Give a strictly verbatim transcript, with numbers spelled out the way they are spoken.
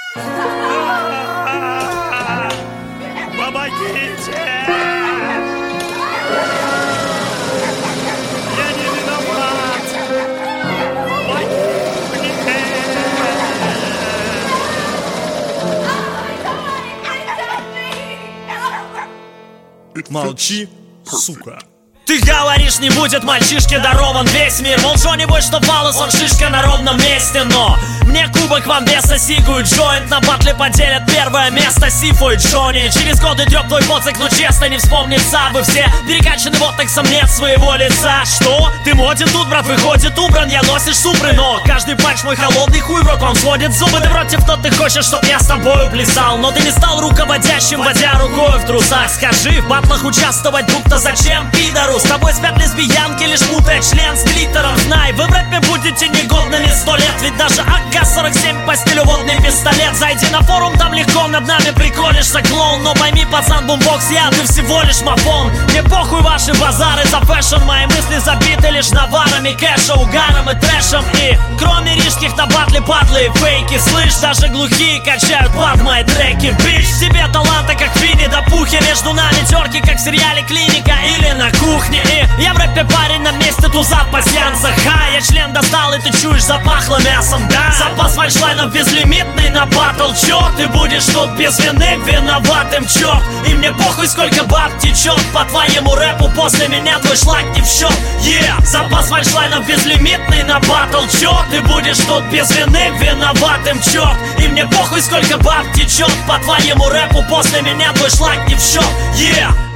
Помогите! Я не виноват! Помогите! Молчи, сука. Ты говоришь, не будет мальчишке дарован весь мир. Мол, что-нибудь, что фалос, он шишка на ровном месте. Но мне кубок вам веса, сигу и джойнт. На батле поделят первое место Сифу и Джонни. Через годы трёп твой поцик, но честно не вспомнится. Вы все перекачаны ботоксом, нет своего лица. Что? Ты моден тут, брат, выходит убран. Я носишь супры, но каждый патч мой холодный хуй в рот вам сводит зубы. Ты против, кто ты хочешь, чтоб я с тобою плясал. Но ты не стал руководящим, водя рукой в трусах. Скажи, в батлах участвовать друг-то зачем, пидору? С тобой спят лесбиянки, лишь путая член с глиттером. Знай, вы в рэпе будете негодными сто лет. Ведь даже АК сорок семь по стилю водный пистолет. Зайди на форум, там легко над нами приколешься, клоун. Но пойми, пацан, бумбокс я, ты всего лишь мафон. Мне похуй ваши базары за фэшн. Мои мысли забиты лишь наварами кэша, угаром и трэшем. И кроме рижских на батле падлы и фейки. Слышь, даже глухие качают под мои треки. Бич, тебе таланта как Винни да Пухи. Между нами терки, как в сериале Клиника или на кухне. И я в рэпе парень на месте туза в пасьянцах. Ха, я член достал и ты чуешь, запахло мясом, да. Запас фальшлайнов безлимитный на батл. Чё, ты будешь тут без вины виноватым, чё? И мне похуй, сколько баб течет по твоему рэпу. После меня твой шлак не в счет. Yeah, запас фальшлайнов безлимитный на батл. Чё, ты будешь тут без вины виноватым, чё? И мне похуй, сколько баб течет по твоему рэпу. После меня твой шлак не в счет. Yeah.